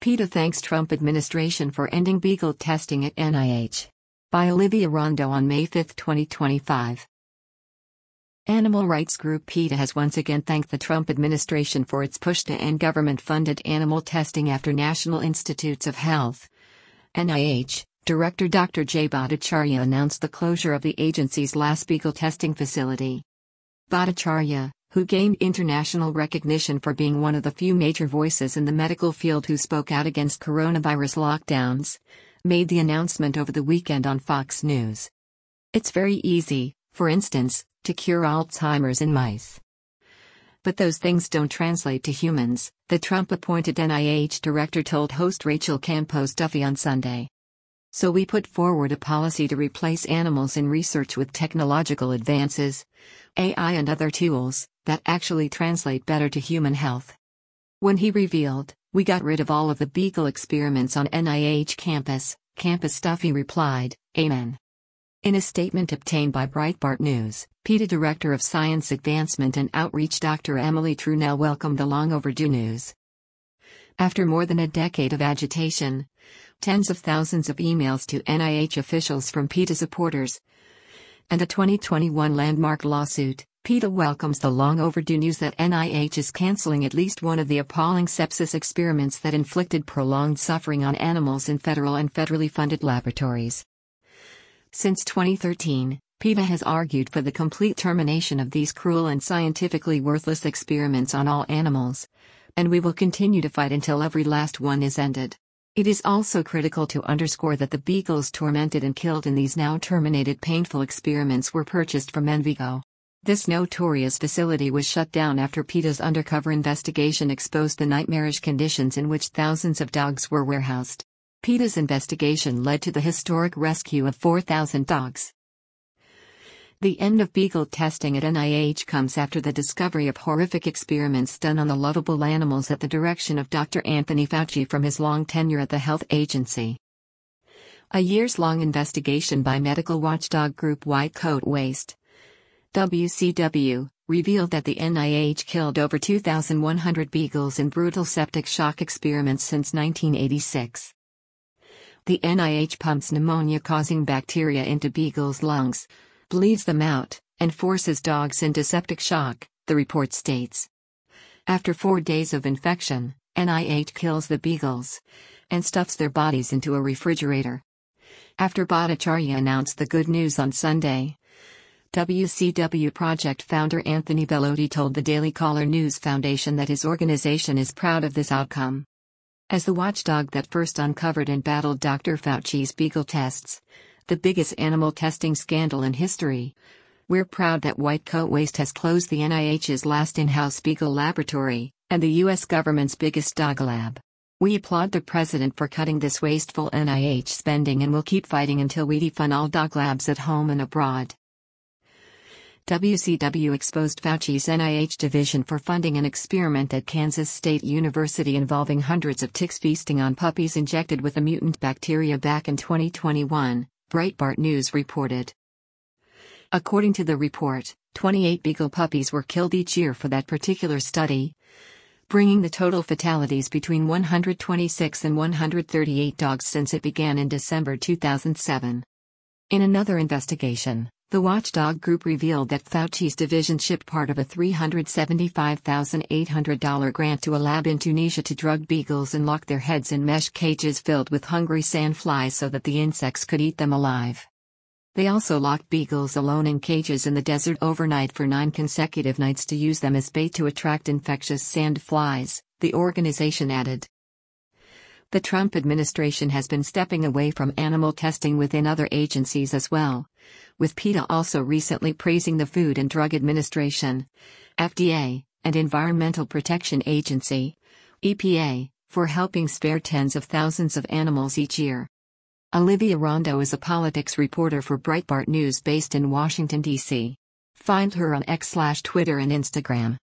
PETA thanks Trump administration for ending beagle testing at NIH. By Olivia Rondo on May 5, 2025. Animal rights group PETA has once again thanked the Trump administration for its push to end government-funded animal testing after National Institutes of Health (NIH) Director Dr. Jay Bhattacharya announced the closure of the agency's last beagle testing facility. Bhattacharya, who gained international recognition for being one of the few major voices in the medical field who spoke out against coronavirus lockdowns, made the announcement over the weekend on Fox News. It's very easy, for instance, to cure Alzheimer's in mice. But those things don't translate to humans, the Trump-appointed NIH director told host Rachel Campos Duffy on Sunday. So we put forward a policy to replace animals in research with technological advances, AI and other tools, that actually translate better to human health. When he revealed, we got rid of all of the beagle experiments on NIH campus, Duffy replied, Amen. In a statement obtained by Breitbart News, PETA Director of Science Advancement and Outreach Dr. Emily Trunell welcomed the long-overdue news. After more than a decade of agitation, tens of thousands of emails to NIH officials from PETA supporters, and a 2021 landmark lawsuit, PETA welcomes the long-overdue news that NIH is canceling at least one of the appalling sepsis experiments that inflicted prolonged suffering on animals in federal and federally funded laboratories. Since 2013, PETA has argued for the complete termination of these cruel and scientifically worthless experiments on all animals, and we will continue to fight until every last one is ended. It is also critical to underscore that the beagles tormented and killed in these now terminated painful experiments were purchased from Envigo. This notorious facility was shut down after PETA's undercover investigation exposed the nightmarish conditions in which thousands of dogs were warehoused. PETA's investigation led to the historic rescue of 4,000 dogs. The end of beagle testing at NIH comes after the discovery of horrific experiments done on the lovable animals at the direction of Dr. Anthony Fauci from his long tenure at the health agency. A years-long investigation by medical watchdog group White Coat Waste, WCW, revealed that the NIH killed over 2,100 beagles in brutal septic shock experiments since 1986. The NIH pumps pneumonia-causing bacteria into beagles' lungs, bleeds them out, and forces dogs into septic shock, the report states. After 4 days of infection, NIH kills the beagles and stuffs their bodies into a refrigerator. After Bhattacharya announced the good news on Sunday, WCW project founder Anthony Bellotti told the Daily Caller News Foundation that his organization is proud of this outcome. As the watchdog that first uncovered and battled Dr. Fauci's beagle tests, the biggest animal testing scandal in history, we're proud that White Coat Waste has closed the NIH's last in-house beagle laboratory, and the U.S. government's biggest dog lab. We applaud the president for cutting this wasteful NIH spending and will keep fighting until we defund all dog labs at home and abroad. WCW exposed Fauci's NIH division for funding an experiment at Kansas State University involving hundreds of ticks feasting on puppies injected with a mutant bacteria back in 2021, Breitbart News reported. According to the report, 28 beagle puppies were killed each year for that particular study, bringing the total fatalities between 126 and 138 dogs since it began in December 2007. In another investigation, the watchdog group revealed that Fauci's division shipped part of a $375,800 grant to a lab in Tunisia to drug beagles and lock their heads in mesh cages filled with hungry sandflies so that the insects could eat them alive. They also locked beagles alone in cages in the desert overnight for 9 consecutive nights to use them as bait to attract infectious sandflies, the organization added. The Trump administration has been stepping away from animal testing within other agencies as well, with PETA also recently praising the Food and Drug Administration, FDA, and Environmental Protection Agency, EPA, for helping spare tens of thousands of animals each year. Olivia Rondo is a politics reporter for Breitbart News based in Washington, D.C. Find her on X/Twitter and Instagram.